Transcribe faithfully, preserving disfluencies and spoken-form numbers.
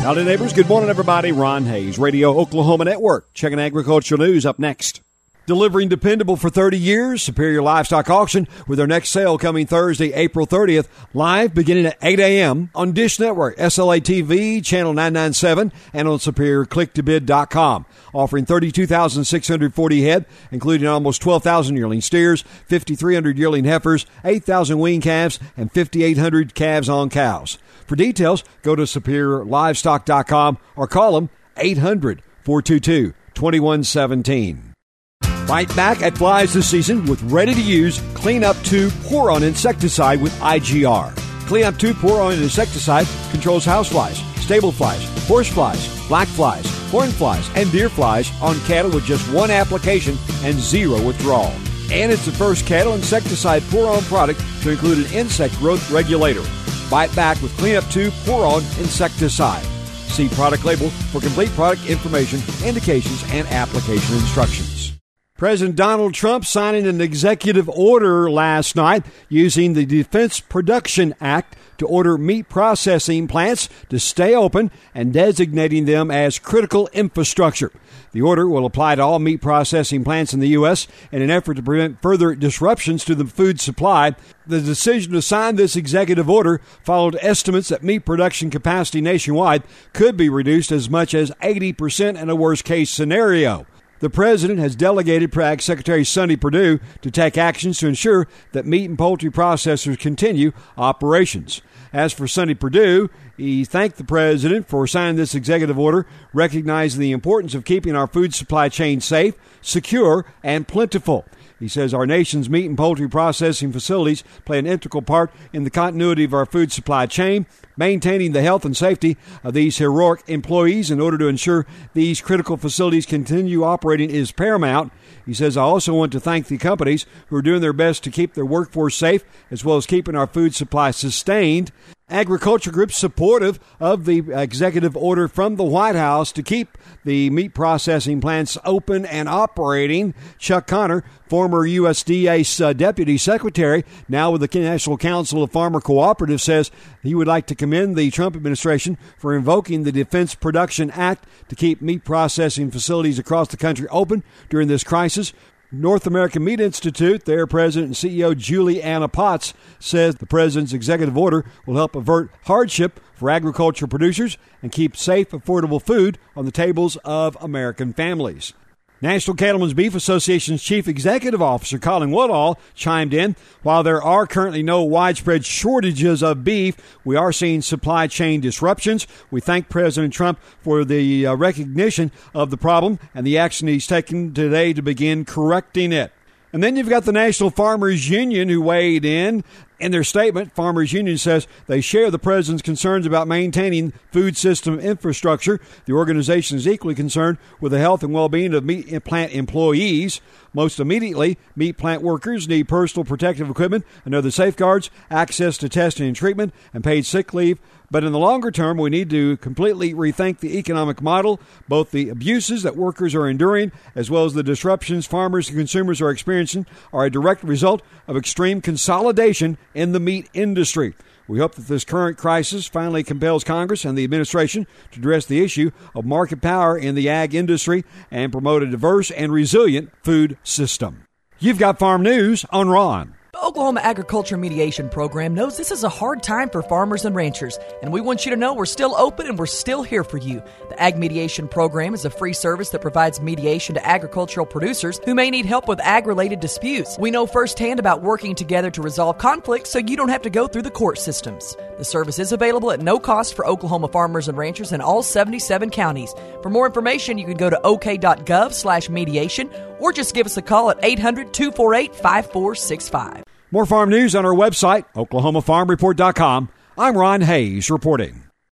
Howdy, neighbors. Good morning, everybody. Ron Hayes, Radio Oklahoma Network. Checking agricultural news up next. Delivering dependable for thirty years, Superior Livestock Auction with their next sale coming Thursday, April thirtieth, live beginning at eight a.m. on Dish Network, S L A T V, Channel nine ninety-seven, and on superior click to bid dot com. Offering thirty-two thousand six hundred forty head, including almost twelve thousand yearling steers, five thousand three hundred yearling heifers, eight thousand wean calves, and five thousand eight hundred calves on cows. For details, go to superior livestock dot com or call them eight hundred, four two two, two one one seven. Fight back at flies this season with ready-to-use Clean Up two Pour-On insecticide with I G R. Clean Up two Pour-On insecticide controls houseflies, stable flies, horse flies, black flies, horn flies, and deer flies on cattle with just one application and zero withdrawal. And it's the first cattle insecticide pour-on product to include an insect growth regulator. Fight back with Clean Up two Pour-On insecticide. See product label for complete product information, indications, and application instructions. President Donald Trump signing an executive order last night using the Defense Production Act to order meat processing plants to stay open and designating them as critical infrastructure. The order will apply to all meat processing plants in the U S in an effort to prevent further disruptions to the food supply. The decision to sign this executive order followed estimates that meat production capacity nationwide could be reduced as much as eighty percent in a worst-case scenario. The president has delegated Ag Secretary Sonny Perdue to take actions to ensure that meat and poultry processors continue operations. As for Sonny Perdue, he thanked the president for signing this executive order, recognizing the importance of keeping our food supply chain safe, secure, and plentiful. He says our nation's meat and poultry processing facilities play an integral part in the continuity of our food supply chain. Maintaining the health and safety of these heroic employees in order to ensure these critical facilities continue operating is paramount. He says, I also want to thank the companies who are doing their best to keep their workforce safe as well as keeping our food supply sustained. Agriculture groups supportive of the executive order from the White House to keep the meat processing plants open and operating. Chuck Connor, former U S D A uh, Deputy Secretary, now with the National Council of Farmer Cooperatives, says he would like to commend the Trump administration for invoking the Defense Production Act to keep meat processing facilities across the country open during this crisis. North American Meat Institute, their president and C E O Julie Anna Potts, says the president's executive order will help avert hardship for agriculture producers and keep safe, affordable food on the tables of American families. National Cattlemen's Beef Association's Chief Executive Officer Colin Woodall chimed in. While there are currently no widespread shortages of beef, we are seeing supply chain disruptions. We thank President Trump for the uh, recognition of the problem and the action he's taken today to begin correcting it. And then you've got the National Farmers Union who weighed in. In their statement, Farmers Union says they share the president's concerns about maintaining food system infrastructure. The organization is equally concerned with the health and well-being of meat plant employees. Most immediately, meat plant workers need personal protective equipment and other safeguards, access to testing and treatment, and paid sick leave. But in the longer term, we need to completely rethink the economic model. Both the abuses that workers are enduring, as well as the disruptions farmers and consumers are experiencing, are a direct result of extreme consolidation in the meat industry. We hope that this current crisis finally compels Congress and the administration to address the issue of market power in the ag industry and promote a diverse and resilient food system. You've got Farm News on Ron. The Oklahoma Agriculture Mediation Program knows this is a hard time for farmers and ranchers, and we want you to know we're still open and we're still here for you. The Ag Mediation Program is a free service that provides mediation to agricultural producers who may need help with ag-related disputes. We know firsthand about working together to resolve conflicts so you don't have to go through the court systems. The service is available at no cost for Oklahoma farmers and ranchers in all seventy-seven counties. For more information, you can go to ok.gov slash mediation or just give us a call at eight hundred, two four eight, five four six five. More farm news on our website, oklahoma farm report dot com. I'm Ron Hayes reporting.